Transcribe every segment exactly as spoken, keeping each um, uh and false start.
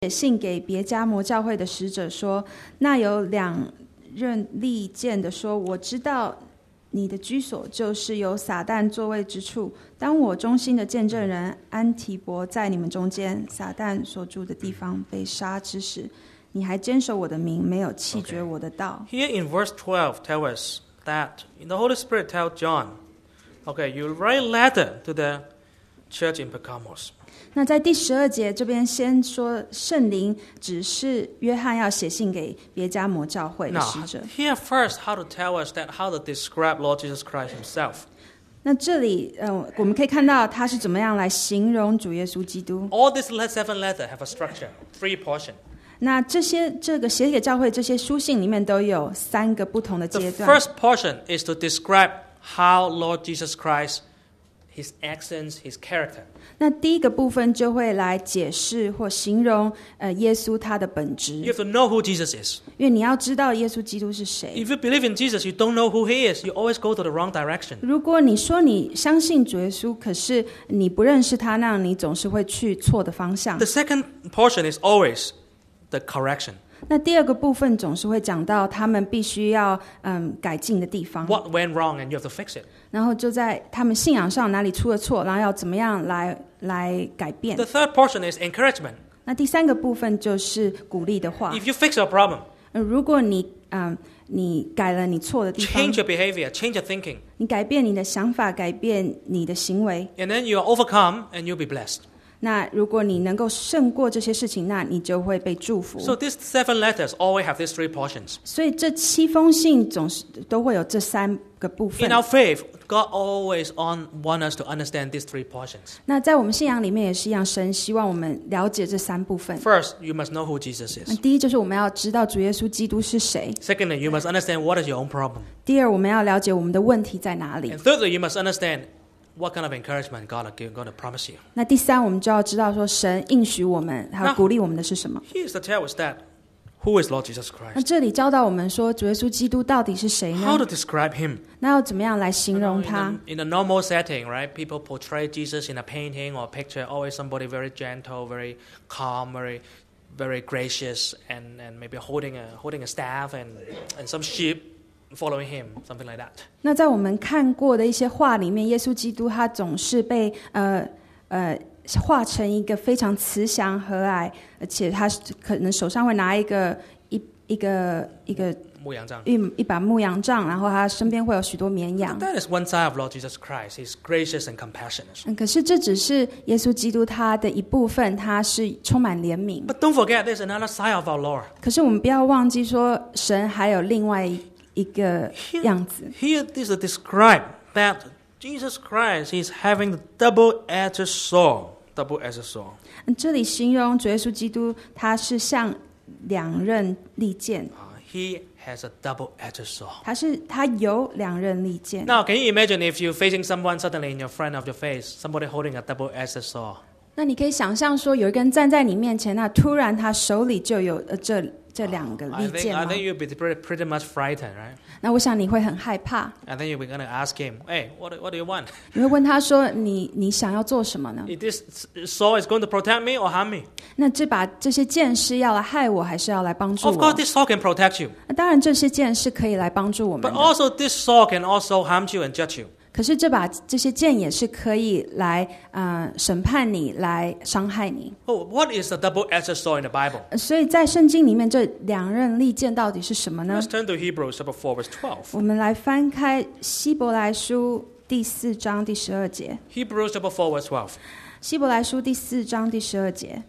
写信给别迦摩教会的使者说，那有两刃利剑的说，我知道你的居所就是有撒旦座位之处。当我忠心的见证人安提伯在你们中间，撒旦所住的地方被杀之时，你还坚守我的名，没有弃绝我的道。 Okay. Here in verse twelve tell us that the Holy Spirit tell John, okay, you write letter to the church in Pergamos. 那在第十二节这边先说圣灵指示约翰要写信给别迦摩教会的使者。 Now, here first how to tell us that how to describe Lord Jesus Christ himself. 那这里呃，我们可以看到他是怎么样来形容主耶稣基督。 All these seven letters have a structure, three portions. 那这些这个写给教会这些书信里面都有三个不同的阶 The 段。 first portion is to describe how Lord Jesus Christ, his actions, his character. 那第一个部分就会来解释或形容呃耶稣他的本质， You have to know who Jesus is. 因为你要知道耶稣基督是谁。 If you believe in Jesus, you don't know who he is. You always go to the wrong direction. 如果你说你相信主耶稣，可是你不认识他，那样你总是会去错的方向。 The second portion is always the correction. 那第二个部分总是会讲到他们必须要嗯改进的地方， What went wrong and you have to fix it. 然后就在他们信仰上哪里出了错，然后要怎么样来来改变。 The third portion is encouragement. 那第三个部分就是鼓励的话。 If you fix your problem, 呃如果你嗯你改了你错的地方， change your behavior, change your thinking, 你改变你的想法，改变你的行为， and then you are overcome and you'll be blessed. 那如果你能够胜过这些事情，那你就会被祝福。 So these seven letters always have these three portions. 所以这七封信总是都会有这三个部分 In。our faith, God always on, want us to understand these three portions. 那在我们信仰里面也是一样，神希望我们了解这三部分。 First, you must know who Jesus 那 is. 第一就是我们要知道主耶稣基督是谁。 Secondly, you must understand what is your own problem. 第二，我们要了解我们的问题在哪里 And。thirdly, you must understand what kind of encouragement God is going to promise you. 那第三，我们就要知道说神应许我们，还有鼓励我们的是什么。 Here's the tell us that who is Lord Jesus 那 Christ? 这里教导我们说主耶稣基督到底是谁 How 呢？ to describe him? 那要怎么样来形 You know, 容 in, 他？ a, in a normal setting, right? People portray Jesus in a painting or picture, always somebody very gentle, very calm, very, very gracious, and, and maybe holding a holding a staff and and some sheep following him, something like that. 那在我们看过的一些画里面，耶稣基督他总是被呃呃画成一个非常慈祥和蔼，而且他可能手上会拿一个一一个一个牧羊杖。 一一把牧羊杖，然后他身边会有许多绵羊。 That is one side of Lord Jesus Christ. He's gracious and compassionate. 嗯，可是这只是耶稣基督他的一部分，他是充满怜悯。 But don't forget, there's another side of our Lord. 可是我们不要忘记说，神还有另外一个样子。 Here, this is described that Jesus Christ is having the double-edged sword. Double-edged sword. 嗯这里形容主耶稣基督，他是像两刃利剑， Uh, he has a double-edged sword. 他是他有两刃利剑。 Now, can you imagine if you're facing someone suddenly in your front of your face, somebody holding a double-edged sword? 那你可以想象说，有一个人站在你面前，那突然他手里就有呃这这两个 I 利 think, 剑 I 吗？ think you'll be pretty, pretty much frightened, right? 那我想你会很害怕， And then you'll be going to ask him, hey, what, what do you want? 你会问他说：“你你想要做什么呢 If this sword is going to protect me or harm me?？” 那这把这些剑是要来害我，还是要来帮助 Of 我 course, this sword can protect you. 那当然，这些剑是可以来帮助我们 But 的。 also, this sword can also harm you and judge you. 可是这把这些剑也是可以来呃审判你，来伤害你。 Oh, what is the double-edged sword in the Bible? 呃所以在圣经里面，这两刃利剑到底是什么呢 Let's？turn to Hebrews chapter four, verse twelve. 我们来翻开希伯来书第四章第十二节。 Hebrews chapter four, verse twelve. 希伯来书第四章第十二节。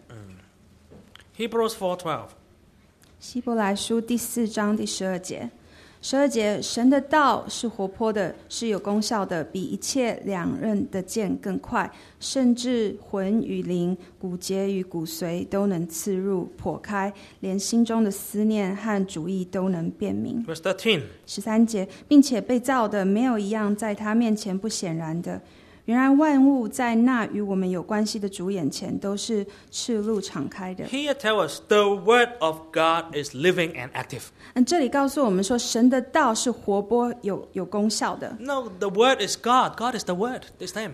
Hebrews four twelve. 希伯来书第四章第十二节。十二节，神的道是活泼的，是有功效的，比一切两刃的剑更快，甚至魂与灵、骨节与骨髓都能刺入、剖开，连心中的思念和主意都能辨明。 Verse thirteen. 十三节，并且被造的没有一样在他面前不显然的。原来万物在那与我们有关系的主眼前都是赤露敞开的。 Here tell us the word of God is living and active. 嗯，这里告诉我们说，神的道是活泼有有功效的。 No, the word is God. God is the word. This time.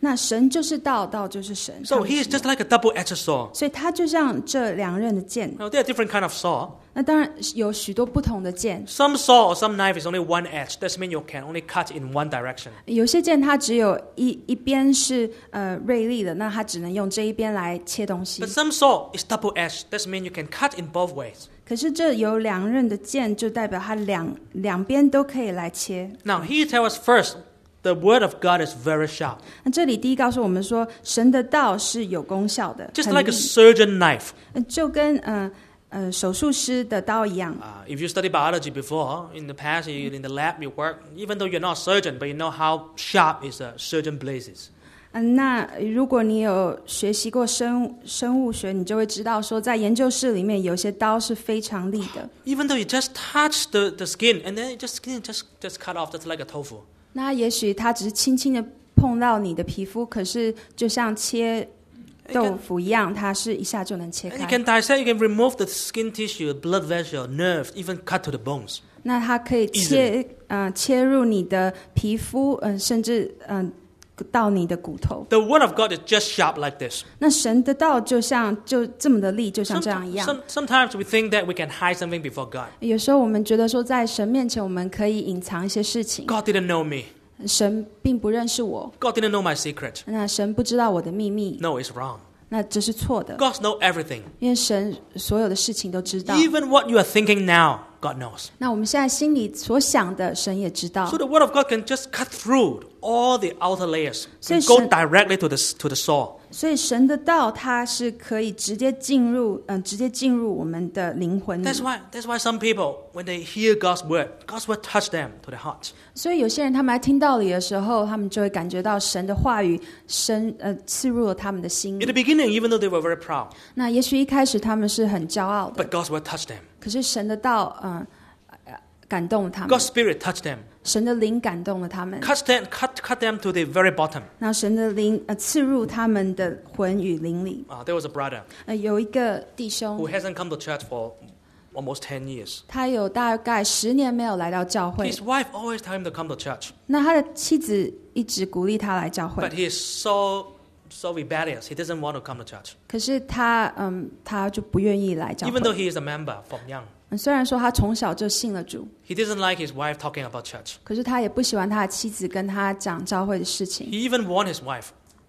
那神就是道，道就是神。 So 他们 he 是 is just like a double-edged sword. 所以他就像这两刃的剑。 Now, there are different kind of sword. 那当然有许多不同的剑， Some sword or some knife is only one edge. That means you can only cut in one direction. 有些剑它只有一一边是呃锐利的，那它只能用这一边来切东西 But。some sword is double-edged. That means you can cut in both ways. 可是这有两刃的剑，就代表它两两边都可以来切。 Now, he tells us first, the word of God is very sharp. 那这里第一告诉我们说，神的道是有功效的， Just 很 like a 利 surgeon knife. 呃就跟呃呃手术师的刀一样。 Uh, if you study biology before, in the past, you, in the lab you work, even though you're not a surgeon, but you know how sharp is a surgeon blades. 嗯，那如果你有学习过生生物学，你就会知道说，在研究室里面有些刀是非常利的。 Even though you just touch the, the skin, and then it just skin just, just cut off, just like a tofu. 那也许它只是轻轻的碰到你的皮肤，可是就像切豆腐一样，它是一下就能切 And you 开。 can dissect, you can remove the skin tissue, blood vessel, nerve, even cut to the bones. 那它可以切呃切入你的皮肤，嗯、呃，甚至嗯、呃、到你的骨头。 The word of God is just sharp like this. 那神的道就像就这么的利，就像这样一 Some, 样。 some, sometimes we think that we can hide something before God. 有时候我们觉得说，在神面前我们可以隐藏一些事情， God didn't know me. 神并不认识我， God didn't know my secret. 那神不知道我的秘密， No, it's wrong. 那这是错的， God knows everything. 因为神所有的事情都知道。 Even what you are thinking now, God knows. 那我们现在心里所想的，神也知道 So。the word of God can just cut through all the outer layers 所以 and go 神- directly to the, to the soul. 所以神的道，它是可以直接进入，嗯、直接进入我们的灵魂里。 That's why, that's why some people, when they hear God's word, God's word touch them to the heart. 所以有些人他们来听道理的时候，他们就会感觉到神的话语深呃刺入了他们的心 In the 里。 beginning, even though they were very proud, 那也许一开始他们是很骄傲的， but God's word touched them. 可是神的道，嗯、呃，感动了他们， God's spirit touched them. 神的灵感动了他们， Cut them, cut, cut them to the very bottom. 那神的灵呃刺入他们的魂与灵里。 Uh, there was a brother 呃，有一个弟 who 兄， hasn't come to church for almost ten years. 他有大概十年没有来到教会， His wife always tell him to come to church, 那他的妻子一直鼓励他来教会 but，he is so, so rebellious. He doesn't want to come to church. 可是他嗯他就不愿意来教 Even though 会。 he is a member from young, 嗯虽然说他从小就信了主， he doesn't like his wife talking about church. 可是他也不喜欢他的妻子跟他讲教会的事情。 He even warned his wife.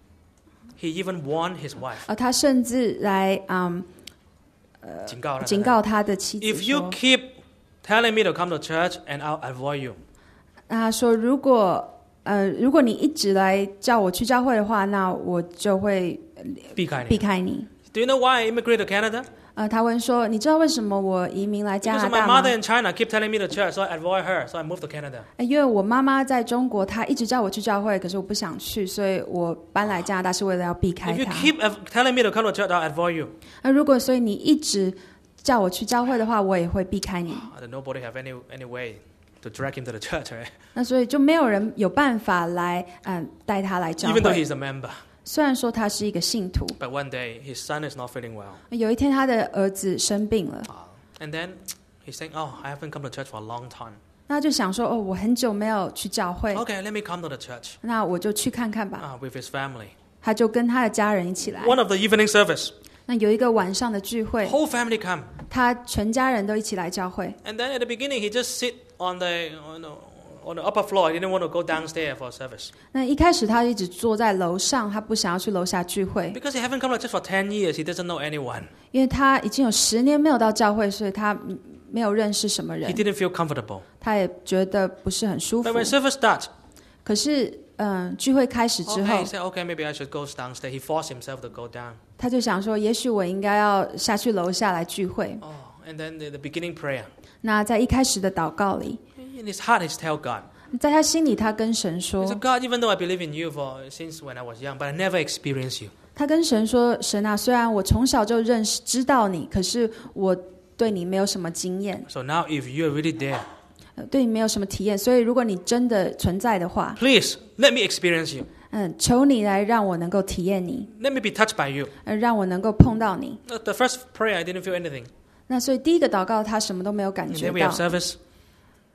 He even warned his wife. 而他甚至来嗯警告他， 警告他的妻子 If you 说， keep telling me to come to church, and I'll avoid you. 那他说如果呃如果你一直来叫我去教会的话，那我就会避开你。 避开你。 Do you know why I immigrated to Canada? 呃，他问说，你知道为什么我移民来加 Because 拿 of my 大吗 mother？in China keep telling me to church, so I avoid her, so I moved to Canada. 呃因为我妈妈在中国，她一直叫我去教会，可是我不想去，所以我搬来加拿大是为了要避开 If you 她。 keep av- telling me to come to church, I'll avoid you. 那如果所以你一直叫我去教会的话，我也会避开你。 Uh, Nobody have any any way to drag him to the church, right? 那所以就没有人有办法来嗯带他来教 Even though 会。 he's a member. 虽然说他是一个信徒， But one day his son is not feeling well. 有一天他的儿子生病了， Uh, and then he's saying, oh, I haven't come to church for a long time. 那就想说哦，我很久没有去教会， Okay, let me come to the church 那我就去看看吧。 uh, with his family. 他就跟他的家人一起来。 One of the evening service, 那有一个晚上的聚会， whole family come. 他全家人都一起来教会。 And then at the beginning, he just sit on the, on the, on the upper floor. He didn't want to go downstairs for service. 那一开始他一直坐在楼上，他不想要去楼下聚会， Because he haven't come to church for ten years, he doesn't know anyone. 因为他已经有十年没有到教会，所以他嗯没有认识什么 He 人， didn't feel comfortable. 他也觉得不是很舒服 But。when service starts, 可是，嗯，聚会开始之 okay, 后 he，said, okay, maybe I should go downstairs. He forced himself to go down. 他就想说，也许我应该要下去楼下来聚会。 Oh, and then the, the beginning prayer. 那在一开始的祷告里， In his heart, he's tell God. 在他心里，他跟神 He 说 said, God, even though I believe in you for since when I was young, but I never experienced you. 他跟神说：“神啊，虽然我从小就认识知道你，可是我对你没有什么经验， So now, if you are really there, 呃对你没有什么体验。所以，如果你真的存在的话， please let me experience you. 嗯，求你来让我能够体验你， Let me be touched by you. 呃，让我能够碰到你。 The the first prayer, I didn't feel anything. 那所以第一个祷告，他什么都没有感 And 觉 then we 到 have。service.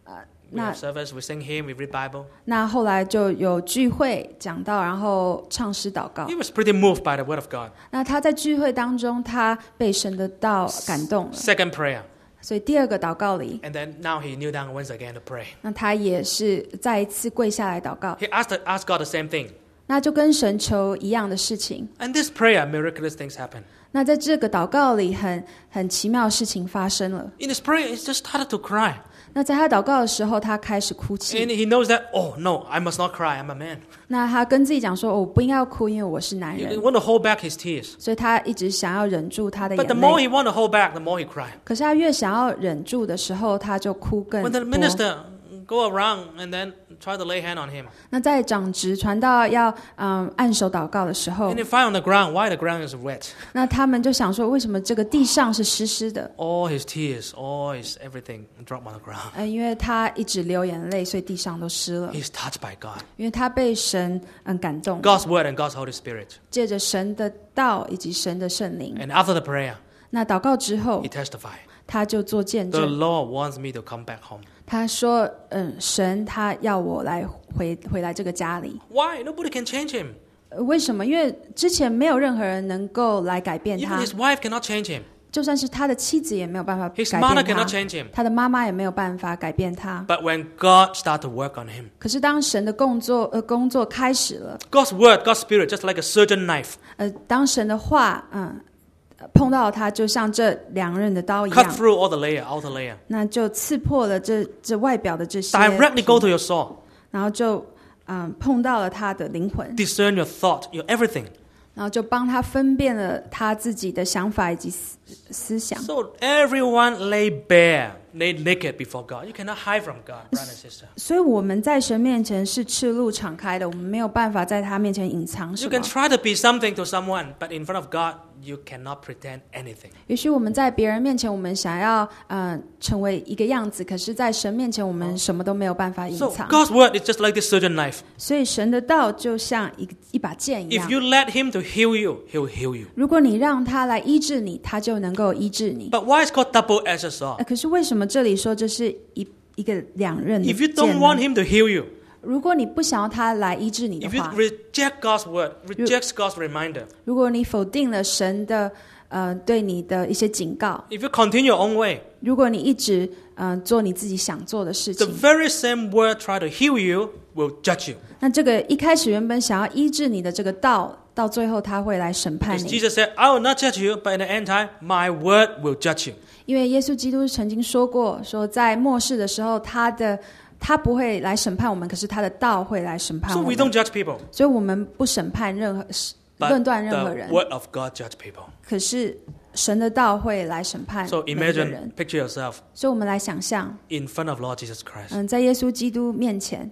We have service, we sing hymn, we read Bible. 那后来就有聚会讲道，然后唱诗祷告。 He was pretty moved by the word of God. 那他在聚会当中，他被神的道感动了， Second prayer. 所以第二个祷告里， And then now he kneel down once again to pray. 那他也是再一次跪下来祷告， He asked, asked God the same thing. 那就跟神求一样的事情。 And this prayer, miraculous things happen. 那在这个祷告里很，很奇妙的事情发生了。 In his prayer, he just started to cry. 那在他祷告的时候，他开始哭泣。 And he knows that, oh no, I must not cry, I'm a man. 那他跟自己讲说：“哦，我不应该要哭，因为我是男 He 人。 want to hold back his tears. ” 所以他一直想要忍住他的 But the 眼 more 泪。 he want to hold back, the more he cry. 可是他越想要忍住的时候，他就哭更 When 多 the。minister go around and then try to lay hand on him. 那在长职传道要嗯按手祷告的时候 And，they find on the ground, why the ground is wet? 那他们就想说，为什么这个地上是湿湿的？ All his tears, all his everything drop on the ground. 呃，因为他一直流眼泪，所以地上都湿了。 He's touched by God. 因为他被神嗯感动， God's word and God's Holy Spirit. 借着神的道以及神的圣灵。 And after the prayer, 那祷告之后 he，testified, 他就做见 the 证。 Lord wants me to come back home. 他说：“嗯，神他要我来回回来这个家里。 Why? Nobody can change him. 呃为什么？因为之前没有任何人能够来改变 Even 他， his wife cannot change him. 就算是他的妻子也没有办法 His 改 mother 变 cannot 他， change him. 他的妈妈也没有办法改变他。 But when God started to work on him, 可是当神的工作呃工作开始了， God's word, God's spirit, just like a surgeon knife, 呃，当神的话嗯碰到他，就像这两刃的刀一 cut 样， through all the layer, outer layer, 那就刺破了这这外表的这些 directly go to your soul, 然后就嗯碰到了他的灵魂， discern your thought, your everything. 然后就帮他分辨了他自己的想法以及思思想。 So everyone lay bare, lay naked before God. You cannot hide from God, brother and sister. 所以我们在神面前是赤露敞开的，我们没有办法在他面前隐藏什 You 么 can。try to be something to someone, but in front of God, you cannot pretend anything. 也许我们在别人面前，我们想要呃成为一个样子，可是，在神面前，我们什么都没有办法隐 So 藏。 God's word is just like this surgeon knife. 所以神的道就像一个一把剑一 If 样， you let Him to heal you, He will heal you. 如果你让他来医治你，他就能够医治你。 But why is called double-edged sword? 呃可是为什么这里说这是一一个两刃的 If you 剑 don't want 呢？ Him to heal you, 如果你不想要他来医治你的 if you 话， reject God's word, reject God's reminder, 如果你否定了神的呃对你的一些警告， if you continue your own way, 如果你一直呃做你自己想做的事 the 情， very same word try to heal you will judge you. 那这个一开始原本想要医治你的这个道，到最后他会来审判 As 你。 Jesus said, I will not judge you, but in the end time, my word will judge you. 因为耶稣基督曾经说过，说在末世的时候，他的他不会来审判我们，可是他的道会来审判 So 我 we 们。 don't judge people, 所以我们不审判任何 but 论断任何 the 人， word of God judge people. 可是神的道会来审判 So 每一个人 imagine,。picture yourself 所以我们来想象， in front of Lord Jesus Christ. 嗯，在耶稣基督面前，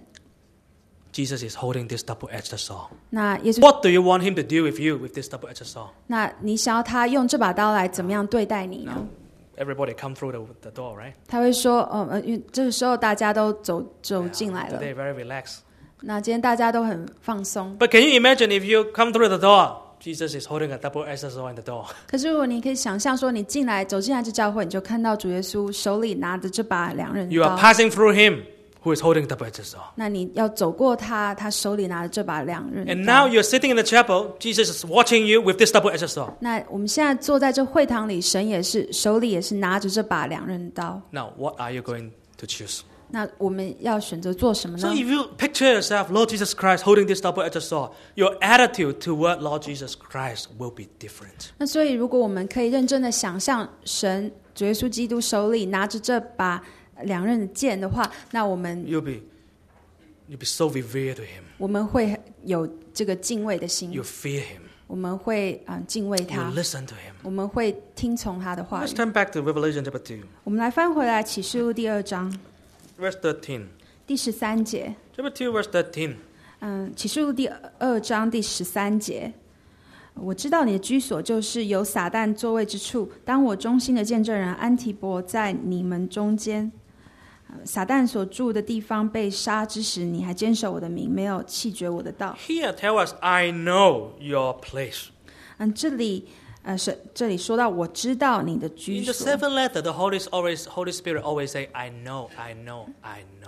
Jesus is holding this double-edged sword. 那耶稣， What do you want Him to do with you with this double-edged sword? 那你想要他用这把刀来怎么样对待你呢？ Now, everybody come through the, the door, right? 他会说，哦，呃，因为这个时候大家都走走进来了， Today very relaxed. 那今天大家都很放松。 But can you imagine if you come through the door, Jesus is holding a double-edged sword in the door. 可是如果你可以想象说，你进来走进来这教会，你就看到主耶稣手里拿着这把两刃 You are 刀， passing through Him who is holding a double-edged sword. 那你要走过他，他手里拿着这把两刃 And 刀 now。you're sitting in the chapel, Jesus is watching you with this double-edged sword. 那我们现在坐在这会堂里，神也是手里也是拿着这把两刃刀。 Now, what are you going to choose? 那我们要选择做什么 So 呢？ if you picture yourself, Lord Jesus Christ holding this double-edged sword, your attitude toward Lord Jesus Christ will be different. 那所以，如果我们可以认真的想象神主耶稣基督手里拿着这把两刃的剑的话，那我们 You'll be, you'll be so revered to Him. 我们会有这个敬畏的心， You fear Him. 我们会啊、呃敬畏 You 他， listen to Him. 我们会听从他的话 Let's 语。 turn back to Revelation chapter two, 我们来翻回来启示录第二章 verse thirteen. 第十三节。 Chapter two, verse thirteen. 嗯，启示录第二章第十三节，我知道你的居所就是有撒旦座位之处。当我忠心的见证人安提伯在你们中间，呃撒旦所住的地方被杀之时，你还坚守我的名，没有弃绝我的道。 Here tell us, I know your place. 嗯，这里呃是这里说到，我知道你的居 In the 所。 seventh letter, the Holy, always, Holy Spirit always say, I know, I know, I know.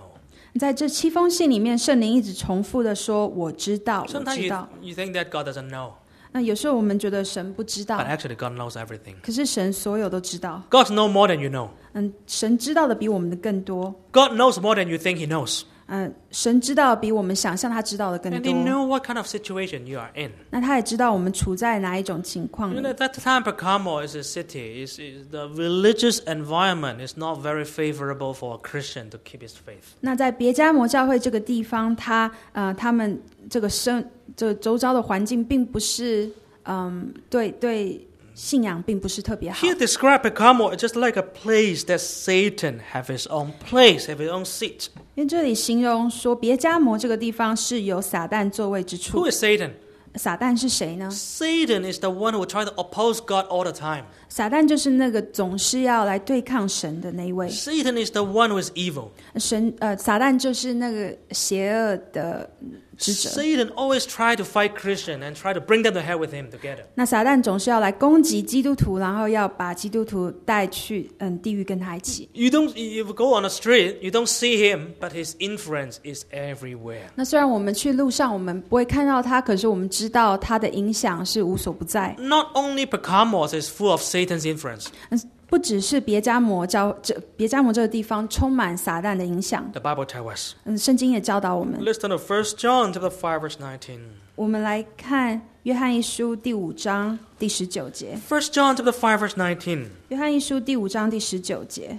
在这七封信里面，圣灵一直重复的说：“我知道，我 Sometimes 知 you, 道。 you think that God doesn't know, ” 那有时候我们觉得神不知道 but，actually God knows everything. 可是神所有都知道。 God knows more than you know. 嗯，神知道的比我们的更多。 God knows more than you think He knows. 嗯，神知道比我们想象他知道的更 And 多。 He knows what kind of situation you are in. 那他也知道我们处在哪一种情况 You 里 know, at that time, Pergamo is a city. Is is the religious environment is not very favorable for a Christian to keep his faith. 那在别迦摩教会这个地方，他呃，他们这个生这个周遭的环境并不是嗯，对对信仰并不是特别好。 Here described Pergamo is just like a place that Satan have his own place, have his own seat. 因为这里形容说别迦摩这个地方是有撒旦座位之 Who 处。 is Satan? 撒旦是谁呢？ Satan is the one who will try to oppose God all the time. 撒旦就是那个总是要来对抗神的那一位。 Satan is the one who is evil. 神呃，撒旦就是那个邪恶的之者。 Satan always try to fight Christian and try to bring them to hell with him together. 那撒旦总是要来攻击基督徒，然后要把基督徒带去嗯地狱跟他一起。 You don't, if you go on the street, you don't see him, but his influence is everywhere. 那虽然我们去路上我们不会看到他，可是我们知道他的影响是无所不在。 Not only Pergamos is full of Satan's influence. 不只是别迦摩教这别迦摩这个地方充满撒旦的影响， The Bible tells us. 嗯，圣经也教导我们。 Let's turn to First John chapter five, verse nineteen. 我们来看约翰一书第五章第十九节。 First John chapter five, verse nineteen. 约翰一书第五章第十九节。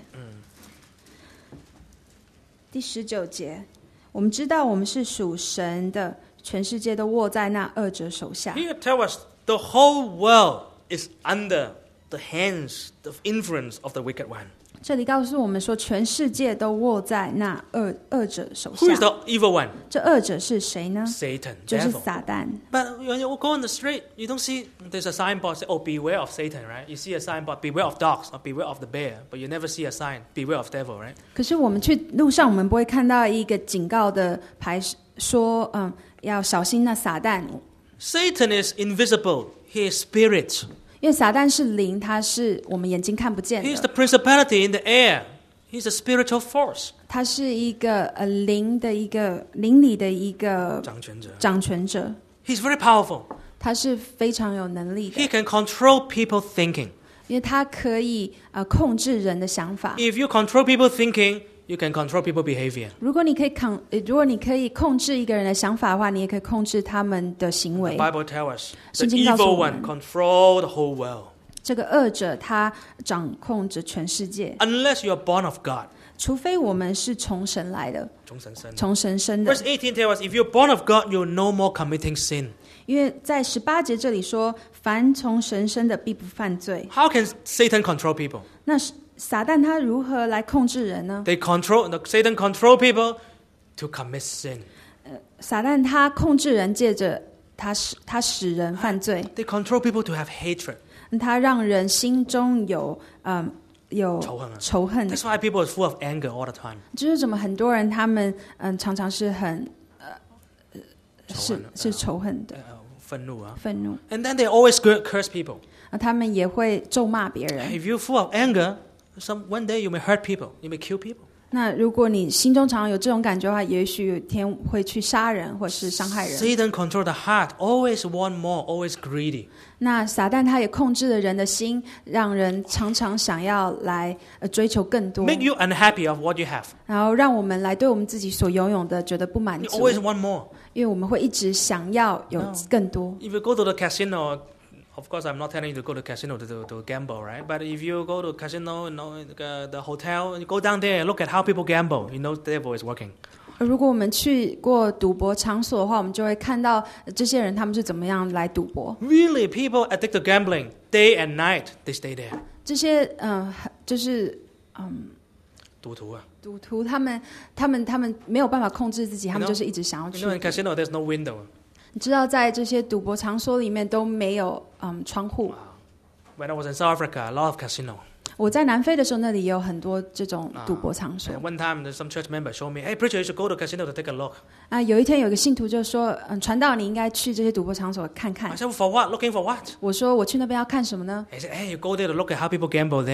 第十九节，我们知道我们是属神的，全世界都握在那恶者手下。 Here tells us the whole world is under the hands, the influence of the wicked one. 这里告诉我们说，全世界都握在那恶恶者手 Who is 下。 the evil one? 这恶者是谁呢？ Satan, 就是 devil. 撒旦。 But when you go on the street, you don't see there's a signboard say, "Oh, beware of Satan," right? You see a signboard, "Beware of dogs" or "Beware of the bear," but you never see a sign, "Beware of devil," right? 可是我们去路上，我们不会看到一个警告的牌说，嗯，要小心那撒旦， Satan is invisible. He is spirit. 因为撒旦是灵，他是我们眼睛看不见 He is 的， the principality in the air. He's a spiritual force. 他是一个呃灵的一个灵里的一个掌权者。 掌权者， He's very powerful. 他是非常有能力 He 的， can control people thinking. 因为他可以呃控制人的想法。 If you control people thinking, you can control people behavior. 如果你可以控，呃如果你可以控制一个人的想法的话，你也可以控制他们的行 The 为。 Bible tells us the 圣经告诉 evil 我 one 们 control the whole world. 这个恶者他掌控着全世界， Unless you are born of God. 除非我们是从神来的， 从神生的。 从神生的 Verse。eighteen tells us, if you're born of God, you're no more committing sin. 因为在十八节这里说，凡从神生的必不犯罪。 How can Satan control people? 那撒旦他如何来控制人呢？ They control, Satan control people to commit sin. 撒旦他控制人，借着他使他使人犯罪， They control people to have hatred. 他让人心中有嗯有仇恨啊仇恨。 That's why people are full of anger all the time. 就是怎么很多人他们嗯常常是很呃是仇恨啊是仇恨的呃愤怒啊。 愤怒， And then they always curse people. 啊他们也会咒骂别人。 If you're full of anger, some one day you may hurt people, you may kill people. 那如果你心中常常有这种感觉的话，也许有一天会去杀人或是伤害人。 Satan control the heart, always want more, always greedy. 那撒旦他也控制了人的心，让人常常想要来呃追求更多， Make you unhappy of what you have. 然后让我们来对我们自己所拥有的觉得不满 You 足， always want more. 因为我们会一直想要有更多。 If you go to the casino, of course, I'm not telling you to go to casino to, to, to gamble, right? But if you go to casino, you know, uh, the hotel, you go down there and look at how people gamble, you know the devil is working. 如果我们去过赌博场所的话，我们就会看到这些人他们是怎么样来赌博。 Really, people addicted to gambling, day and night, they stay there. 这些嗯、呃，就是嗯。 赌徒啊。 赌徒他们他们他们没有办法控制自己，他们就是一直想要 You 去 know, in 赌。 casino, there's no window. 你知道，在这些赌博场所里面都没有嗯窗户。 When I was in South Africa, a lot of casino. 我在南非的时候，那里也有很多这种赌博场所 And。one time, there's some church member showed me, "Hey, preacher, you should go to casino to take a look." 啊，有一天有个信徒就说：“嗯，传道你应该去这些赌博场所看看 I。said, "For what? Looking for what?" ” 我说：“我去那边要看什么呢 He said, "Hey, you go there to look at how people gamble there."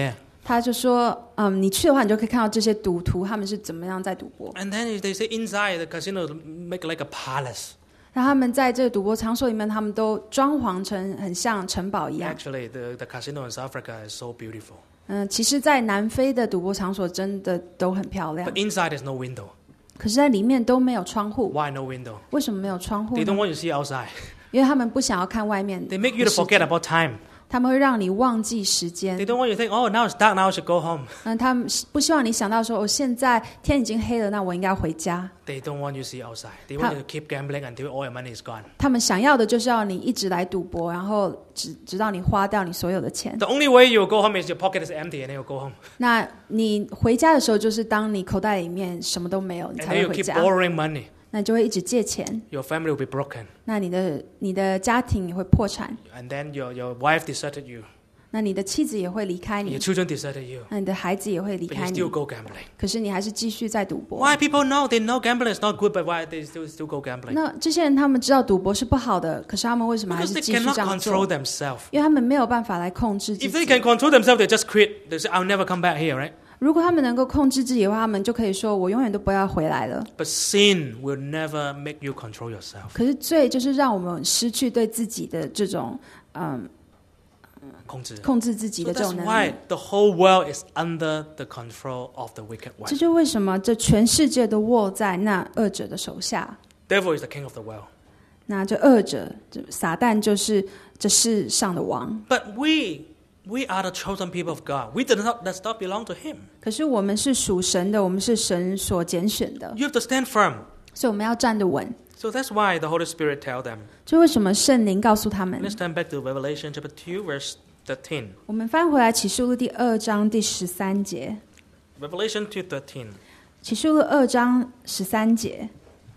他就说，嗯，你去的话，你就可以看到这些赌徒他们是怎么样在赌博。 And then they say inside the casino make like a palace. 然后他们在这个赌博场所里面，他们都装潢成很像城堡一样。 Actually, the, the casino in South Africa is so beautiful. 嗯，其实，在南非的赌博场所真的都很漂亮， But inside there's no window. 可是在里面都没有窗户。 Why no window? 为什么没有窗户 They 呢？ don't want you to see outside. 因为他们不想要看外面的 They make you to 世 forget 界， about time. 他们会让你忘记时 They 间。 don't want you to think, oh, now it's dark, now I should go home. 嗯，他们不希望你想到说，哦，现在天已经黑了，那我应该回家。 They don't want you to see outside. They want you to keep gambling until all your money is gone. 他们想要的就是要你一直来赌博，然后直直到你花掉你所有的钱。 The only way you'll go home is your pocket is empty and then you'll go home. 那你回家的时候，就是当你口袋里面什么都没有，你 And 才 then 会 you 回 keep 家。 borrowing money. 那你就会一直借钱， Your family will be broken. 那你的你的家庭也会破产， And then your, your wife deserted you. 那你的妻子也会离开 Your 你， children deserted you. 那你的孩子也会离 But 开 you 你， still go gambling. 可是你还是继续在赌博。 Why people know? They know gambling is not good, but why they still, still go gambling? 那这些人他们知道赌博是不好的，可是他们为什么还 Because 是 they 继续 cannot 这样 control 做？ themselves. 因为他们没有办法来控制自 If they 己。 can control themselves, they just quit. They say, I'll never come back here, right? 如果他们能够控制自己的话，他们就可以说：“我永远都不要回来了。” But sin will never make you control yourself. 可是罪就是让我们失去对自己的这种嗯控制。 控制自己 So 的这 that's 种能 why 力。 the whole world is under the control of the wicked 这 one. 就为什么这全世界都握在那恶者的手下。 Devil is the king of the world. 那这恶者，这撒旦就是这世上的王。 But we, we are the chosen people of God. We does not, does not belong to him. 可是我们是属神的，我们是神所拣选的， You have to stand firm. 所以我们要站得稳。 So that's why the Holy Spirit tell them. 这为什么圣灵告诉他们？ Let's turn back to Revelation chapter two, verse thirteen. 我们翻回来启示录第二章第十三节。 Revelation two thirteen. 启示录二章十三节。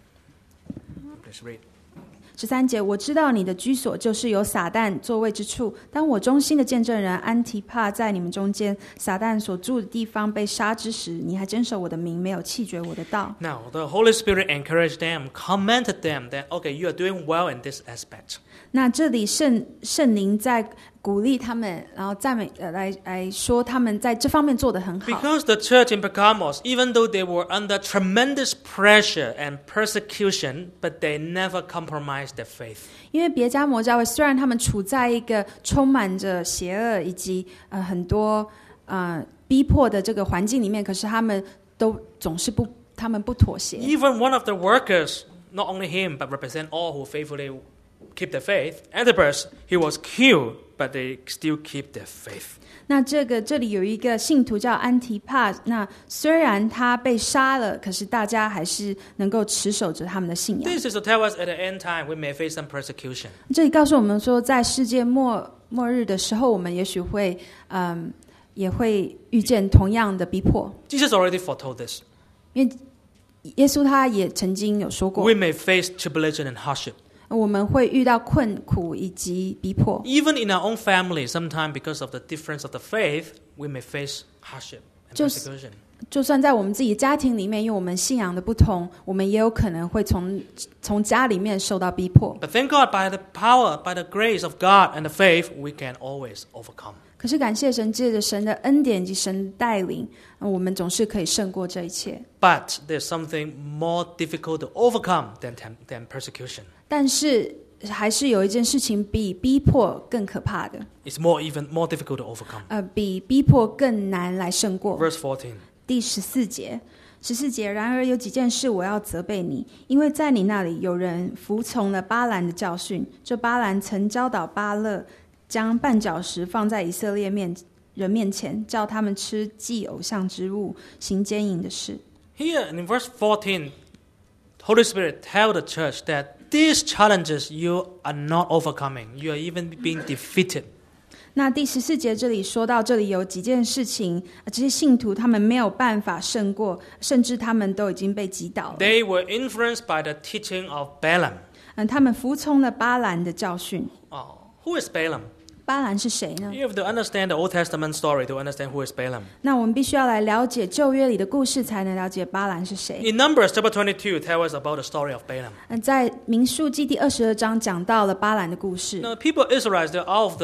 Please read. 十三节，我知道你的居所就是有撒旦座位之处。当我忠心的见证人安提帕在你们中间，撒旦所住的地方被杀之时，你还坚守我的名，没有弃绝我的道。 Now, the Holy Spirit encouraged them, commented them that, okay, you are doing well in this aspect. 那这里圣圣灵在鼓励他们，然后赞美呃来来说他们在这方面做得很好。 Because the church in Pergamos, even though they were under tremendous pressure and persecution, but they never compromised their faith. 因为别迦摩教会虽然他们处在一个充满着邪恶以及呃很多呃逼迫的这个环境里面，可是他们都总是不，他们不妥协。 Even one of the workers, not only him, but represent all who faithfully keep their faith, Antipas, he was killed, but they still keep their faith. 那这个这里有一个信徒叫安提帕，那虽然他被杀了，可是大家还是能够持守着他们的信仰。 This is to tell us at the end time we may face some persecution. 这里告诉我们说，在世界末末日的时候，我们也许会嗯也会遇见同样的逼迫， Jesus already foretold this. 因为耶稣他也曾经有说过 We，may face tribulation and hardship. 我们会遇到困苦以及逼迫。 Even in our own family, sometimes because of the difference of the faith, we may face hardship and 就是 persecution. 就算在我们自己家庭里面，因为我们信仰的不同，我们也有可能会从从家里面受到逼迫。 But thank God, by the power, by the grace of God and the faith, we can always overcome. 可是感谢神，借着神的恩典以及神的带领，我们总是可以胜过这一切。 But there's something more difficult to overcome than, than persecution. 但是还是有一件事情比逼迫更可怕的， It's more even more difficult to overcome. 呃，比逼迫更难来胜过。 Verse fourteen. 第十四节，十四节，然而有几件事我要责备你，因为在你那里有人服从了巴兰的教训。这巴兰曾教导巴勒将绊脚石放在以色列面人面前，叫他们吃祭偶像之物，行奸淫的事。 Here in verse fourteen, Holy Spirit tell the church that these challenges you are not overcoming. You are even being defeated. 那第十四节这里说到，这里有几件事情，这些信徒他们没有办法胜过，甚至他们都已经被击倒了。 They were influenced by the teaching of Balaam. 嗯，他们服从了巴兰的教训。 Oh, who is Balaam? 巴兰是谁呢？ You have to understand the Old Testament story to understand who is Balaam. 那我们必须要来了解旧约里的故事，才能了解巴兰是谁。 In Numbers chapter twenty-two, tell us about the story of Balaam. 嗯，在民数记第二十二章讲到了巴兰的故事。 Now, people of Israel, they're out of the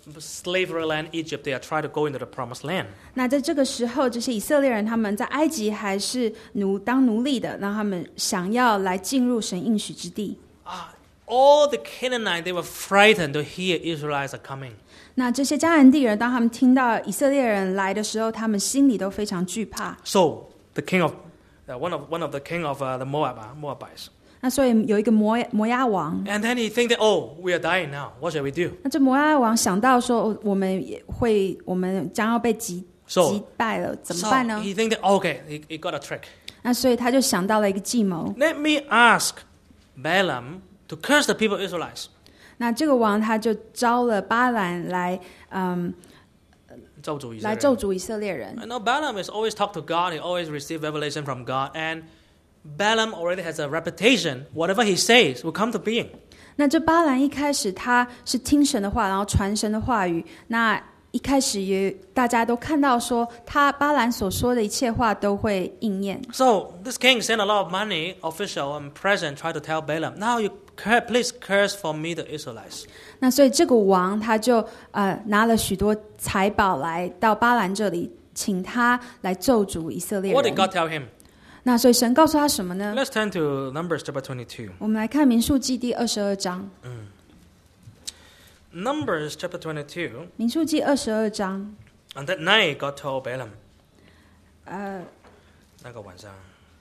slavery land Egypt, they are trying to go into the promised land. 那在这个时候，这些以色列人他们在埃及还是奴当奴隶的，那他们想要来进入神应许之地。 Ah, all the Canaanites, they were frightened to hear Israelites are coming. 那这些迦南地人，当他们听到以色列人来的时候，他们心里都非常惧怕。 So the king of uh, one of one of the king of uh, the Moab, uh, Moabites. 那所以有一个摩摩押王， And then he think that, oh, we are dying now. What shall we do? 那这摩押王想到说，哦我们也会，我们将要被击 So- 击败了，怎么 So 办呢？ he think that, okay, he, he got a trick. 那所以他就想到了一个计谋。 Let me ask Balaam to curse the people Israelites. 那这个王他就招了巴兰来，嗯， 咒诅以色列人。 来咒诅以色列人。 I know Balaam is always talk to God. He always receive revelation from God. And Balaam already has a reputation. Whatever he says will come to being. 那这巴兰一开始他是听神的话，然后传神的话语。那一开始也大家都看到说，他巴兰所说的一切话都会应验。 So this king sent a lot of money, official and present, try to tell Balaam, now you cur- please curse for me the Israelites. 那所以这个王他就呃拿了许多财宝来到巴兰这里，请他来咒诅以色列 What did 人。 God tell him? 那所以神告诉他什么呢？ Let's turn to Numbers chapter twenty-two. 我们来看民数记第二十二章。 Numbers chapter twenty-two. 民数记二十二章， On that night, God told Balaam. 呃， 那个晚上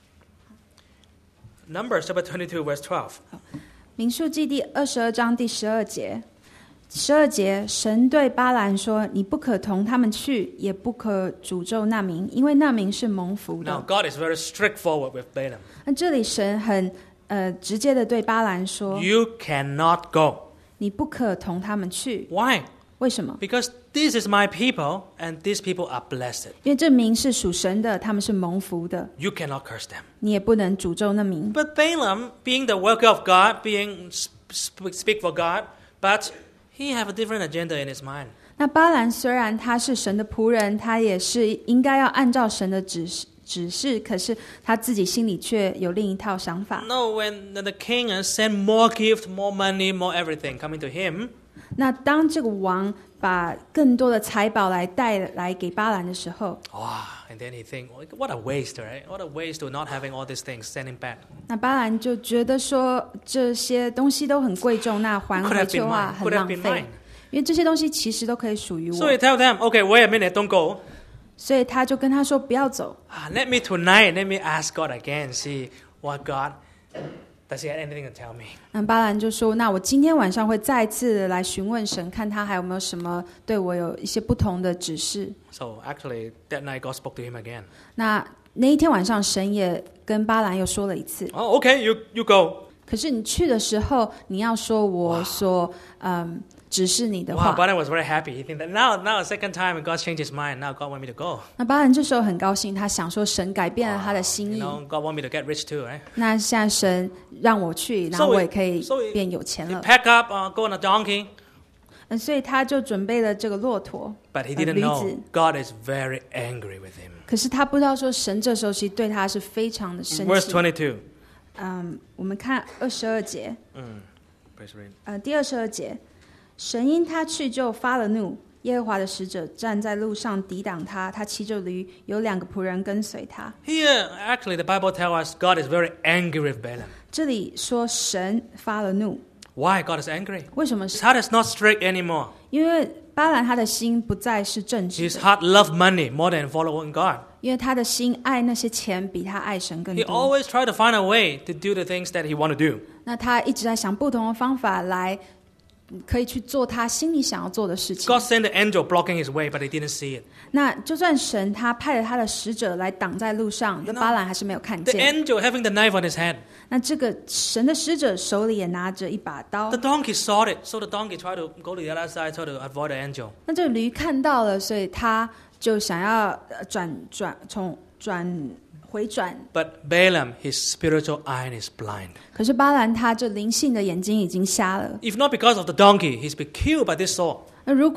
Numbers chapter twenty-two, verse twelve. 民数记第二十二章第十二节。十二节，神对巴兰说：“你不可同他们去，也不可诅咒那民，因为那民是蒙福 Now 的。 God is very straightforward with Balaam. ” 那这里神很呃直接的对巴兰说 You cannot go.：“ 你不可同他们去。 Why? 为什么？ Because this is my people, and these people are blessed. 因为这民是属神的，他们是蒙福的， You cannot curse them. 你也不能诅咒那民。 But Balaam, being the worker of God, being sp- speak for God, but he have a different agenda in his mind. 那巴兰虽然他是神的仆人，他也是应该要按照神的指示指示，可是他自己心里却有另一套想法。 No, when the king sent more gift, more money, more everything coming to him, 那当这个王把更多的财宝来带来给巴兰的时候， wow, and then he think, what a waste, right? What a waste to not having all these things sending back. 那巴兰就觉得说这些东西都很贵重，那还 Could 回 have 去 been 的话 mine. 很 Could have 浪 been 费 mine.， 因为这些东西其实都可以属于 So 我 he，tell them, okay, wait a minute, don't go. 所以他就跟他说不要走。 Ah, let me tonight, let me ask God again, see what God, does he have anything to tell me? 那巴兰就说：“那我今天晚上会再次的来询问神，看他还有没有什么对我有一些不同的指示。 So actually, that night God spoke to him again. ” 那那一天晚上，神也跟巴兰又说了一次。 Oh, okay, you, you go. 可是你去的时候，你要说我所嗯指示你的 Wow, 话。 Balaam was very happy. He think that now, now, second time, God changed his mind. Now God want me to go. 那巴兰这时候很高兴，他想说神改变了他的心 You 意。 know, God want me to get rich too, right? 那现在神让我去，然后 So he- 我也可以 so he- 变有钱 He 了。 pack up, uh, go on a donkey. 嗯，所以他就准备了这个骆驼。 But he 呃 didn't 驴 know 子。 God is very angry with him. 可是他不知道说神这时候其实对他是非常的生 Verse 气。 twenty-two. 嗯，我们看二十二节。 Please read. 呃，第二十二节，神因他去就发了怒，耶和华的使者站在路上抵挡他，他骑着驴，有两个仆人跟随他。 Here, actually, the Bible tells us God is very angry with Balaam. 这里说神发了怒， Why God is angry? 为什么 His heart is not straight anymore. 因为巴兰他的心不再是正直 His 的， heart loves money more than following God. 因为他的心爱那些钱比他爱神更 He 多。 always try to find a way to do the things that he want to do. 那他一直在想不同的方法来，可以去做他心里想要做的事情。 God sent the angel blocking his way, but he didn't see it. 那就算神他派了他的使者来挡在路上，那 know, 巴兰还是没有看 The 见。 angel having the knife on his hand. 那这个神的使者手里也拿着一把刀 The，donkey saw it, so the donkey tried to go to the other side, try to avoid the angel. 那这个驴看到了，所以他就想要呃转转从转回转。 But Balaam, his spiritual eye is blind. 可是巴兰他这灵性的眼睛已经瞎了。 If not because of the donkey, he's been killed by this sword. 那如果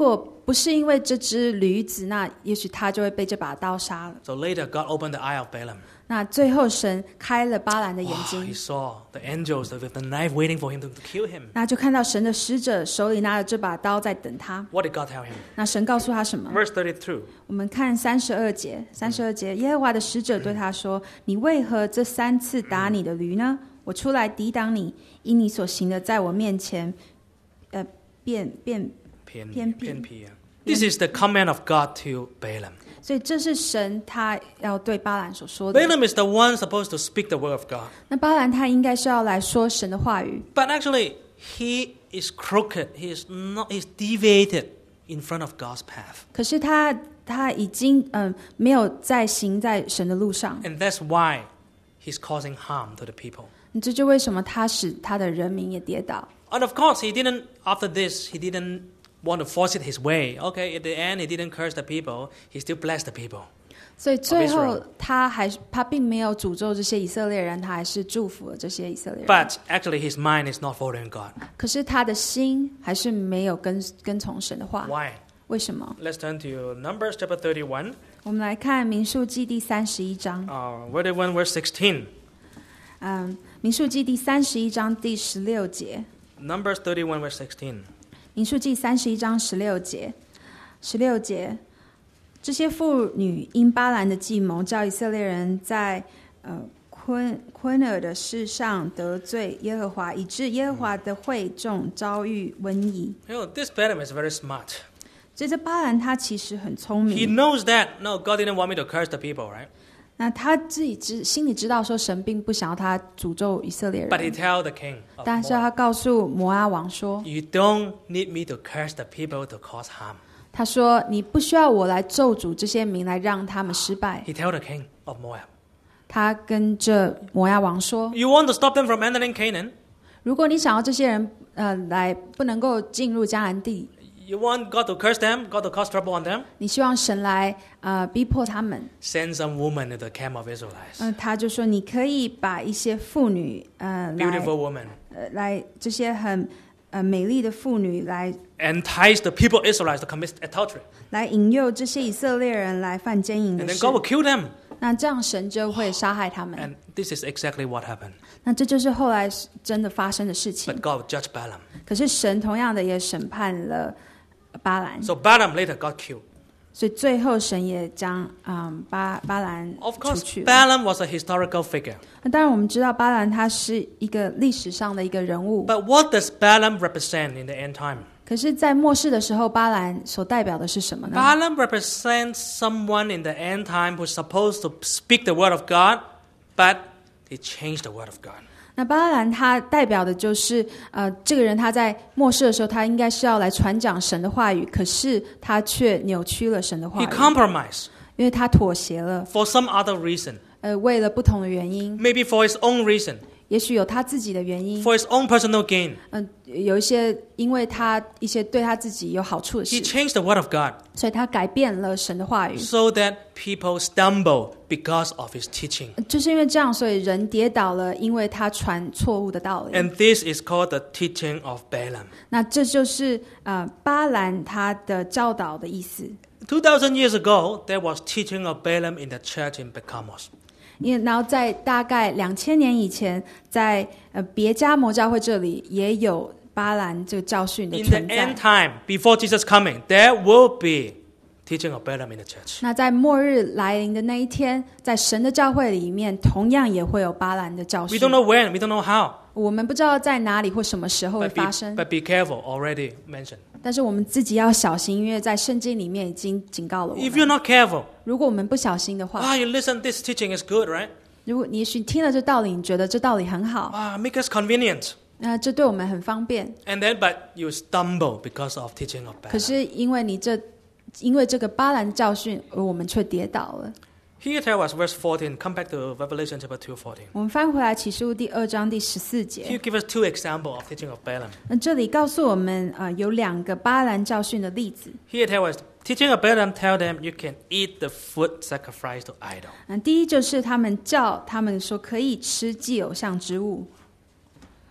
不是因为这只驴子，那也许他就会被这把刀杀了。 So later, God opened the eye of Balaam. 那最后神开了巴兰的眼 Wow, 睛 he saw the angels with the knife waiting for him to, to kill him. 那就看到神的使者手里拿着这把刀在等他。 What did God tell him? 那神告诉他什么？ Verse thirty-two. 我们看三十二节，三十二节，耶和华的使者对他说：“你为何这三次打你的驴呢？我出来抵挡你，因你所行的在我面前，呃，变变偏偏僻。 偏僻, yeah. This is the command of God to Balaam. 所以这是神他要对巴兰所说的。 Balaam is the one supposed to speak the word of God. 那巴兰他应该是要来说神的话语， But actually, he is crooked. He is not. He's deviated in front of God's path. 可是他他已经嗯、呃、没有再行在神的路上， And that's why he's causing harm to the people. 这就为什么他使他的人民也跌倒。 And of course, he didn't, after this, he didn't want to force it his way. Okay, at the end, he didn't curse the people. He still blessed the people. 所以最后他还他并没有诅咒这些以色列人，他还是祝福了这些以色列人。 But actually, his mind is not following God. 可是他的心还是没有跟跟从神的话。 Why? 为什么？ Let's turn to Numbers chapter thirty-one. 我们来看民数记第三十一章。 Uh, thirty-one verse sixteen. 嗯，民数记第三十一章第十六节。 Numbers thirty-one verse sixteen. 民数记三十一章十六节，十六节，这些妇女因巴兰的计谋，叫以色列人在呃昆昆尔的事上得罪耶和华，以致耶和华的会众遭遇瘟疫。 You know, this Balaam is very smart. 所以这巴兰他其实很聪 He 明， knows that, no, God didn't want me to curse the people, right? 那他自己知心里知道说神并不想要他诅咒以色列 But he 人， tell the king, of 但是他 Moab, 告诉摩阿王说， you don't need me to curse the people to cause harm. 他说你不需要我来咒诅这些民来让他们失败。 He tell the king of Moab, 他跟这摩押王说， you want to stop them from entering Canaan? 如果你想要这些人呃来不能够进入迦南地， You want God to curse them, God to cause trouble on them? 你希望神来呃逼迫他们， Send some woman to the camp of Israelites. 嗯、他就说你可以把一些妇女呃来 Beautiful woman. 呃来这些很呃美丽的妇女来 Entice the people of Israelites to commit adultery. 来引诱这些以色列人来犯奸淫 And 的 then 事 God，will kill them. 那这样神就会杀害他们。 And this is exactly what happened. 那这就是后来真的发生的事情 But。God will judge Balaam. 可是神同样的也审判了巴兰， So Balaam later got killed. 所以最后神也将嗯巴巴兰 Of 除 course, 去了。 Balaam was a historical figure. 那当然我们知道巴兰他是一个历史上的一个人物， But what does Balaam represent in the end time? 可是，在末世的时候，巴兰所代表的是什么呢？ Balaam represents someone in the end time who's supposed to speak the word of God, but he changed the word of God. 那巴兰他代表的就是呃，这个人他在末世的时候，他应该是要来传讲神的话语，可是他却扭曲了神的话 He 语， compromised 因为他妥协了， for some other reason. 呃，为了不同的原因， Maybe for his own reason, 也许有他自己的原因， for his own personal gain. 嗯、有一些因为他一些对他自己有好处的 He 事， changed the word of God 所以他改变了神的话语。 so that people stumble because of his teaching. 就是因为这样，所以人跌倒了，因为他传错误的道理。 And this is called the teaching of Balaam. 那这就是呃巴兰他的教导的意思。 two thousand years ago, there was teaching of Balaam in the church in Bekamos. 因为然后在大概两千年以前，在呃别加摩教会这里也有巴兰这个教训的 In the 存 end 在。 time, before Jesus coming, there will be teaching of Balaam in the church. 那在末日来临的那一天，在神的教会里面，同样也会有巴兰的教 We 训 don't。know when, we don't know how, 我们不知道在哪里或什么时候会 but be, 发生， but be careful, already mentioned. 但是我们自己要小心，因为在圣经里面已经警告了我 If you're 们。 not careful, 如果我们不小心的话， ah, you listen, this teaching is good, right? 如果你也许听了这道理，你觉得这道理很好， Ah, make us convenient. 那这对我们很方便。 And then, but you stumble because of teaching of 可 Balaam. 是因为你这，因为这个巴兰的教训，而我们却跌倒了。 Here tell us verse fourteen, come back to Revelation chapter two, fourteen. 我们翻回来启示录第二章第十四 Here 节， give us two examples of teaching of Balaam. 那这里告诉我们，呃，有两个巴兰教训的例子。 Here tell us, teaching of Balaam tell them you can eat the food sacrificed to idol. 嗯，第一就是他们叫他们说可以吃祭偶像之物。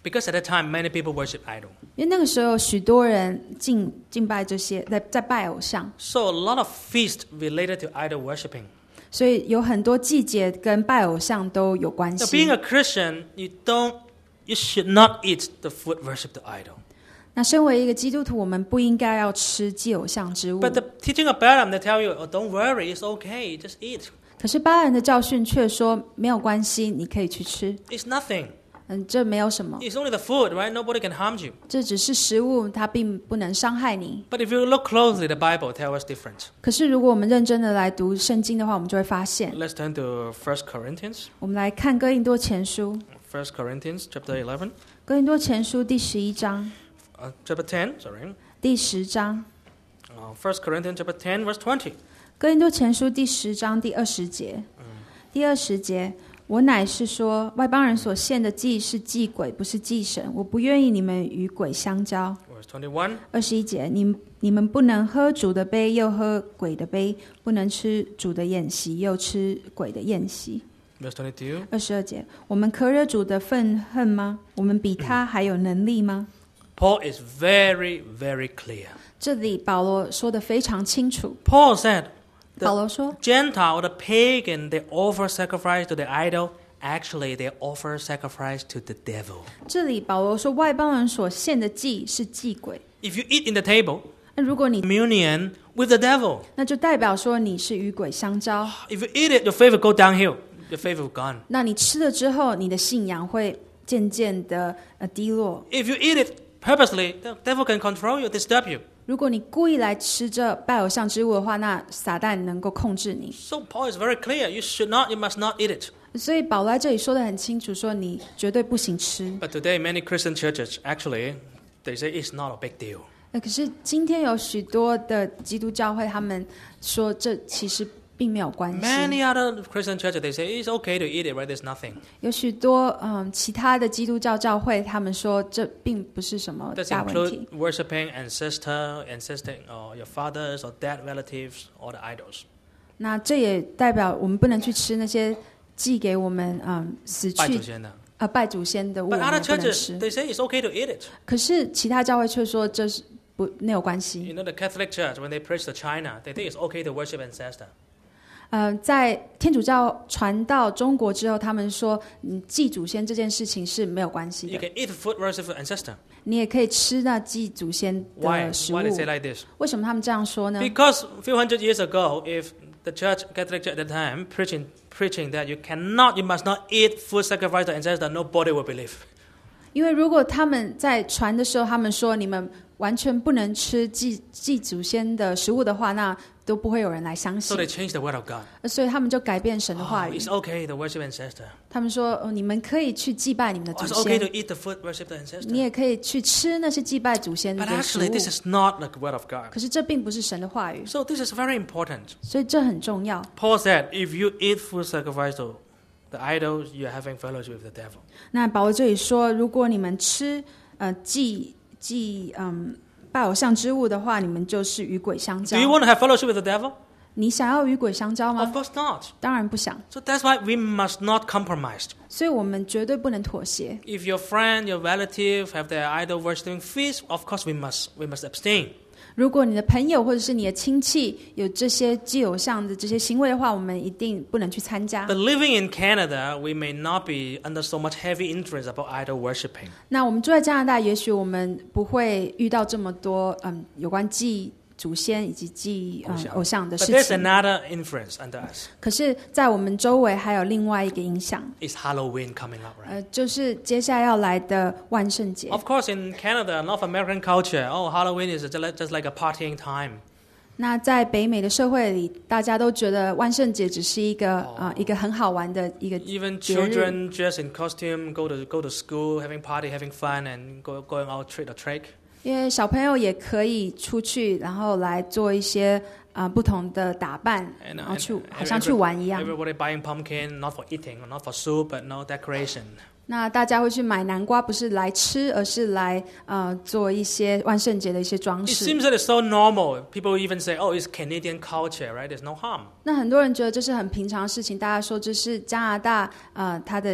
Because at that time, many people worship idol. 因为那个时候许多人敬敬拜这些，在在拜偶像， So a lot of feasts related to idol worshiping. 所以有很多季节跟拜偶像都有关 Now, 系。 being a Christian, you don't, you should not eat the food worship the idol. 那身为一个基督徒，我们不应该要吃祭偶像之物。 But the teaching of Balaam, they tell you, oh, don't worry, it's okay, just eat. 可是巴兰的教训却说没有关系，你可以去吃。 It's nothing. 嗯，这没有什么， It's only the food, right? Nobody can harm you. 这只是食物，它并不能伤害你。 But if you look closely, the Bible tells us different. 可是如果我们认真的来读圣经的话，我们就会发现， Let's turn to First Corinthians. 我们来看哥林多前书， First Corinthians chapter eleven. 哥林多前书第十一章、 Uh, chapter ten, sorry. 第十章， Uh, First Corinthians chapter ten, verse twenty. 哥林多前书第十章第二十节，第二十节。我乃是说，外邦人所献的祭是祭鬼，不是祭神。我不愿意你们与鬼相交。 Verse twenty-one. 二十一节，你你们不能喝主的杯，又喝鬼的杯；不能吃主的宴席，又吃鬼的宴席。 Verse twenty-two. 二十二节，我们可惹主的愤恨吗？我们比他还有能力吗？ Paul is very, very clear. 这里保罗说的非常清楚。 Paul said, 保罗说， Gentile or the pagan, they offer sacrifice to the idol. Actually, they offer sacrifice to the devil. 这里保罗说，外邦人所献的祭是祭鬼。 If you eat in the table, 那如果你 communion with the devil. 那就代表说你是与鬼相交。 If you eat it, your faith will go downhill. Your faith will gone. 那你吃了之后，你的信仰会渐渐的呃低落。 If you eat it purposely, the devil can control you, disturb you. 如果你故意来吃这拜偶像之物的话，那撒旦能够控制你。 So Paul is very clear. You should not, you must not eat it. 所以保罗在这里说的很清楚，说你绝对不行吃。 But today, many Christian churches, actually, they say it's not a big deal. 那可是今天有许多的基督教会，他们说这其实并没有关系。 Many other Christian churches, they say it's okay to eat it, right? There's nothing. 有许多嗯其他的基督教教会，他们说这并不是什么 Does 大问题 include。worshiping ancestor, ancestor, or your fathers or dead relatives, or the idols. 那这也代表我们不能去吃那些寄给我们嗯死去呃拜祖先的物，我 But 们 other 不能 churches, 吃。 they say it's okay to eat it. 可是其他教会却说这是不没有关系。 You know, the Catholic Church, when they preach to China, they think it's okay to worship ancestor. 呃，在天主教传到中国之后，他们说，嗯，祭祖先这件事情是没有关系 You 的， can eat food worship of ancestor. 你也可以吃那祭祖先 Why? 的食物 Why。they say like this? 为什么他们这样说呢？ Because a few hundred years ago, if the church, Catholic Church at the time, preaching preaching that you cannot, you must not eat food sacrificed to ancestor, nobody will believe. 因为如果他们在传的时候，他们说你们完全不能吃祭祭祖先的食物的话，那都不会有人来相 So 信。 they changed the word of God. 所以他们就改变神的 Oh, 话语 it's，okay to worship ancestor. 他们说，哦，你们可以去祭拜你们的 Oh, 祖 it's okay to 先， eat the food worship the 你 ancestor. 也可以去吃那些祭拜祖先的 But 食 actually, 物。 this is not the word of God. 可是这并不是神的话语， So this is very important. 所以这很重要。 Paul said, if you eat food sacrificed to the idols, you're having fellowship with the devil. 那保罗这里说，如果你们吃呃祭祭嗯拜偶像之物的话，你们就是与鬼相交 Do。you want to have fellowship with the devil? 你想要与鬼相交 Of 吗？ course not. 当然不想， So that's why we must not compromise. 所以我们绝对不能妥协。 If your friend, your relative have their idol worshiping feast, of course we must we must abstain. 如果你的朋友或者是你的亲戚有这些祭偶像的这些行为的话，我们一定不能去参加 But。living in Canada, we may not be under so much heavy influence about idol worshiping. 那我们住在加拿大，也许我们不会遇到这么多嗯有关祭祖先以及祭嗯偶像的 But 事 there's 情。 another influence under us. 可是，在我们周围还有另外一个影响， It's Halloween coming up, right? 呃，就是接下来要来的万圣节。 Of course, in Canada, North American culture, oh, Halloween is just like- just like a partying time. 那在北美的社会里，大家都觉得万圣节只是一个啊、呃、一个很好玩的一个 Even 节日。 children dressed in costume, go to go to school, having party, having fun, and go, going out trick or treat. 因为小朋友也可以出去，然后来做一些啊、呃不同的打扮， And, 然后 and 去 every- 好像去玩一样。 everybody buying pumpkin, not for eating, not for soup, but no decoration. 那大家会去买南瓜，不是来吃，而是来呃做一些万圣节的一些装 It 饰。 seems that it's so normal. People even say, "Oh, it's Canadian culture, right? There's no harm." 那很多人觉得这是很平常的事情，大家说这是加拿大呃它的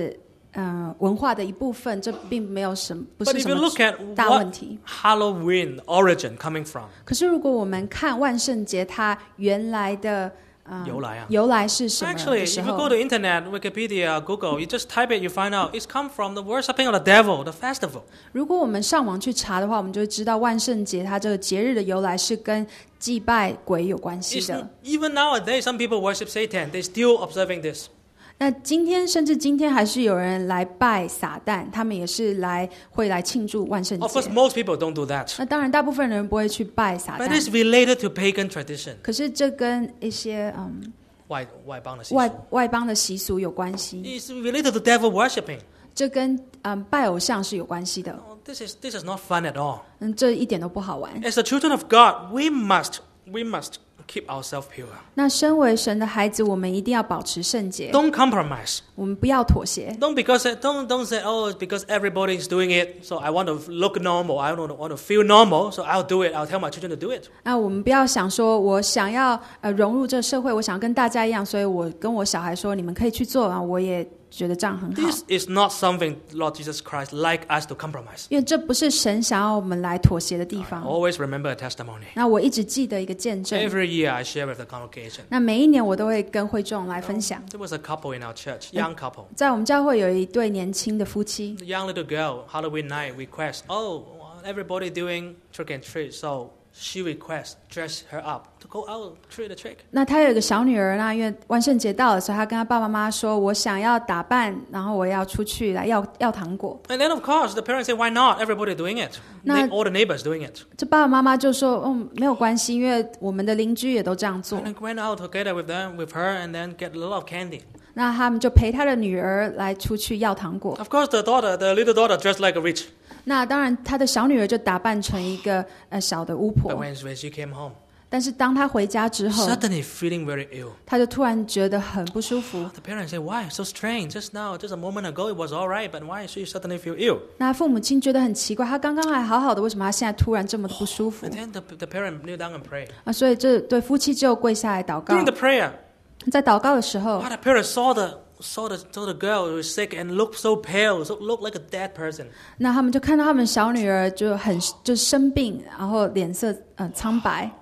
呃文化的一部分，这并没有什么不 But 是 if 什 you 么 look at 大问 what 题。 Halloween origin coming from, 可是如果我们看万圣节它原来的呃由来啊。 由来是什么 Actually, 的 if 时 you 候 go to internet, Wikipedia, Google, you just type it, you find out it's come from the worshipping of the devil, the festival. 如果我们上网去查的话，我们就会知道万圣节它这个节日的由来是跟祭拜鬼有关系 It's, 的。 even nowadays, some people worship Satan. They're still observing this. 那今天甚至今天还是有人来拜撒旦，他们也是来会来庆祝万圣 Of course, 节。 most people don't do that. 那当然，大部分人不会去拜撒 But 旦， it's related to pagan tradition. 可是这跟一些嗯外外邦的习俗。 外外邦的习俗有关系， It's related to devil worshipping. 这跟嗯拜偶像是有关系的。 Oh, this is this is not fun at all. 嗯，这一点都不好玩。 As the children of God, we must we must keep ourselves pure. 那身为神的孩子，我们一定要保持圣洁， Don't compromise. 我们不要妥协。 Don't because don't don't say oh it's because everybody is doing it, so I want to look normal. I don't want to feel normal, so I'll do it. I'll tell my children to do it. 那我们不要想说，我想要呃融入这个社会，我想要跟大家一样，所以我跟我小孩说，你们可以去做啊，我也觉得这样很好。 This is not something Lord Jesus Christ like us to compromise. 因为这不是神想要我们来妥协的地方。 Always remember a testimony. 那我一直记得一个见证， Every year I share with the congregation. 那每一年我都会跟会众来分享。 There was a couple in our church, young couple. 在我们教会有一对年轻的夫妻， The young little girl, Halloween night, request, oh, everybody doing trick and treat, so she requests dress her up to go out trick or treat. 那他有一个小女儿，那因为万圣节到了，所以他跟他爸爸妈妈说：“我想要打扮，然后我要出去来要要糖果。 And then of course the parents say, why not? Everybody doing it. Now- All the neighbors doing it. ” 这爸爸妈妈就说：“嗯，没有关系，因为我们的邻居也都这样做。 And I went out together with them, with her, and then get a lot of candy. ” 那他们就陪他的女儿来出去要糖果。 Of course, the daughter, the little daughter, dressed like a witch. 那当然，他的小女儿就打扮成一个呃小的巫 But 婆。 when, when she came home, 但是当他回家之后， suddenly feeling very ill. 他就突然觉得很不舒服。 The parents say, why? So strange. Just now, just a moment ago, it was all right, but why she suddenly feel ill? 那父母亲觉得很奇怪，他刚刚还好好的，为什么他现在突然这么的不舒服 And then the, the parent kneel down and pray. 啊？所以这对夫妻就跪下来祷告 During。the prayer, 在祷告的时候 wow, the parents saw the saw the saw the girl who was sick and looked so pale, so looked like a dead person. 那他们就看到他们小女儿就很就生病，然后脸色呃苍白。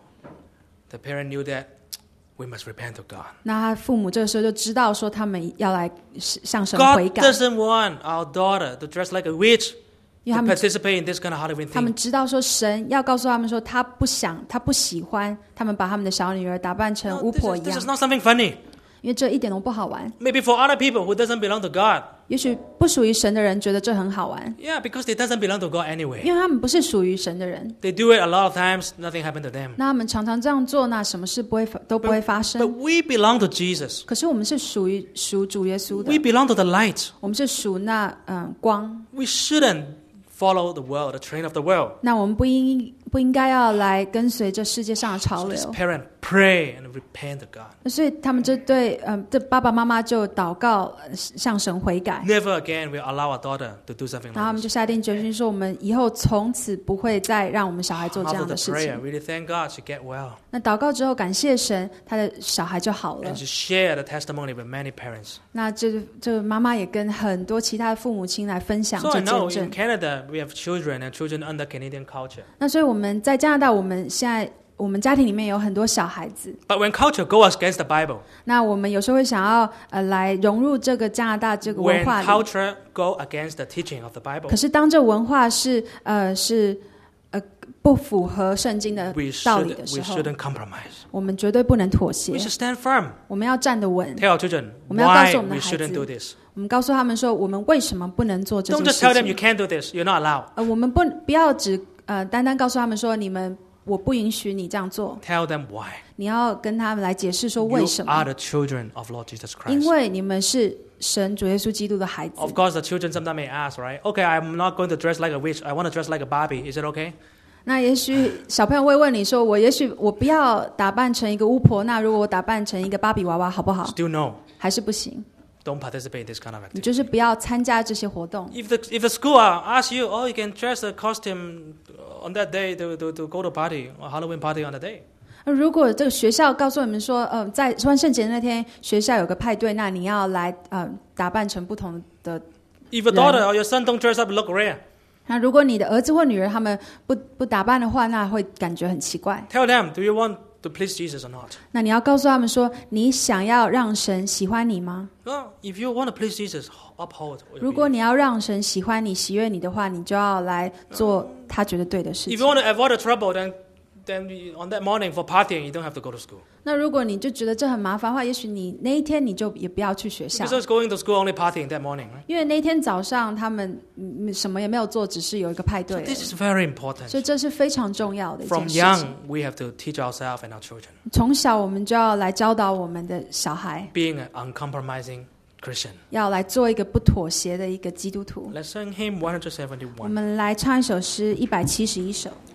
The parent knew that we must repent to God. 那他父母这个时候就知道说他们要来向神 God 悔改， doesn't want our daughter to dress like a witch, 因为 to 他们 participate in this kind of Halloween 他们 thing. 知道说神要告诉他们说他不想他不喜欢他们把他们的小女儿打扮成 No, 巫 this, 婆 is, 一 this 样 is，not something funny. 因为这一点都不好玩。 Maybe for other people who doesn't belong to God. 也许不属于神的人觉得这很好玩， Yeah, because they doesn't belong to God anyway. 因为他们不是属于神的人。 They do it a lot of times, nothing happened to them. 那他们常常这样做，那什么事不会发都不会发 But 生。 we belong to Jesus. 可是我们是属于属主耶稣的 We，belong to the light. 我们是属那嗯光。 We shouldn't follow the world, the train of the world. 那我们不应不应该要来跟随这世界上的潮 So 流 this？parent pray and repent to God. 所以他们这对嗯这爸爸妈妈就祷告呃向神悔改， Never again will allow our daughter to do something 然后他 like 们 this. 就下定决心说，我们以后从此不会再让我们小孩做这 After 样 the 的事 prayer, 情。 really thank God she get well. 那祷告之后，感谢神，他的小孩就好了 And。she shared the testimony with many parents. 那这这个妈妈也跟很多其他的父母亲来分享 So 这 I know 见 in 证。 Canada we have children and children under Canadian culture. 那所以我们在加拿大，我们现在我们家庭里面有很多小孩子。 But when culture goes against the Bible, 那我们有时候会想要呃来融入这个加拿大这个文 when 化里， culture go against the teaching of the Bible, 可是当这文化是呃是呃不符合圣经的 we 道理 should 的时 we 候， shouldn't compromise. 我们绝对不能妥协 We，should stand firm. 我们要站得稳。 Tell our children 我们要告 why 诉我们的 we 孩子 shouldn't do this. 我们告诉他们说，我们为什么不能做这 Don't 件 just tell 事 them you 情？ can't do this. You're not allowed. 呃，我们不不要只呃单单告诉他们说，你们我不允许你这样做， Tell them why. 你要跟他们来解释说 You 为什 are 么？ the children of Lord Jesus 因 Christ. 为你们是神主耶稣基督的孩子。 Of course, the children sometimes may ask, right? Okay, I'm not going to dress like a witch. I want to dress like a Barbie. Is it okay? 那也许小朋友会问你说，我也许我不要打扮成一个巫婆，那如果我打扮成一个芭比娃娃好不好？ Still no. 还是不行？ Don't participate in this kind of 你 activity. 就是不要参加这些活动。 If the if the school uh, asks you, oh, you can dress a costume on that day to, to, to go to party or Halloween party on the day. 那如果这个学校告诉你们说，呃，在万圣节那天学校有个派对，那你要来呃打扮成不同的 If your daughter or your son don't dress up, look rare. 那如果你的儿子或女儿他们不不打扮的话，那会感觉很奇怪。 Tell them, do you want to please Jesus or not? 那你要告诉他们说，你想要让神喜欢你吗？ Well, if you want to please Jesus, uphold. 如果你要让神喜欢你、喜悦你的话，你就要来做他觉得对的事 If 情。 you want to avoid the trouble, then then on that morning for partying, you don't have to go to school. 那如果你就觉得这很麻烦的话，也许你那一天你就也不要去学校， Because going to school only partying that morning, right? 因为那天早上他们嗯什么也没有做，只是有一个派对而已。 This is very important. 所以这是非常重要的一 From 件事 young, 情。 we have to teach ourselves and our children 从小我们就要来教导我们的小孩， being an uncompromising Christian. 要来做一个不妥协的一个基督徒。 Let's sing hymn one 我 seventy-one. 们来唱一首诗一百七十一首。